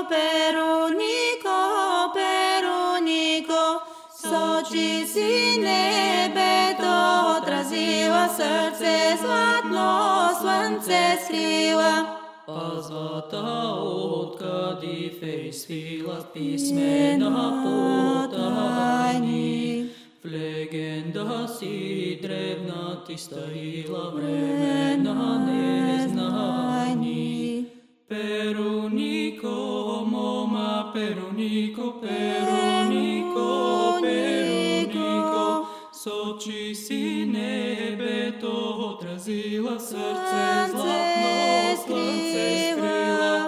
Перунико, Перунико, с очи си небето отразила, сърце златно слънце скрила. Пазвата откъди фей свила, писмена потайни. В легенда си древна ти стоила, времена незнайни. Перунико, мома, Перунико, Перунико, Перунико, с очи си небето отразила, сърце златно слънце скрила.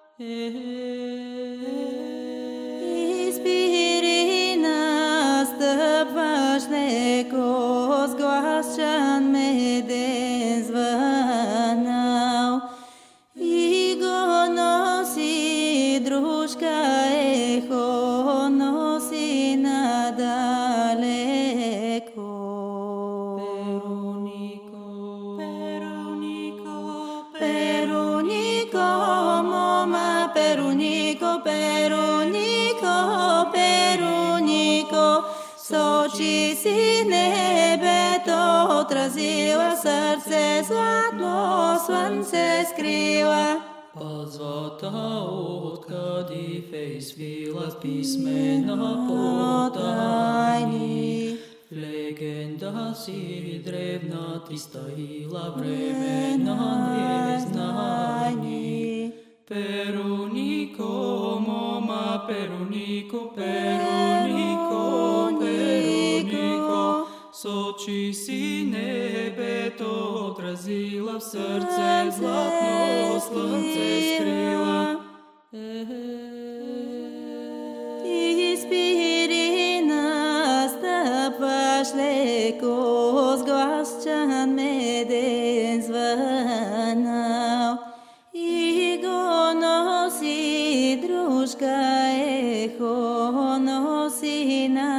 Изпири настъпваш леко с глас чан меден звънал и го носи дружка ехо, носи надалеко. Перунико, мома, Перунико, Перунико, Перунико, с очи си небето отразила, сърце златно слънце скрила. Пазвата откъди фей свила, писмена потайни. В легенда си древна ти стоила, времена незнайни. Перунико, мома, Перунико, Перунико, Перунико, с очи си небето отразила, в сърце златно слънце скрила. Изпири настъпваш леко с глас чан меден звънал и го носи дружка ехо, носи на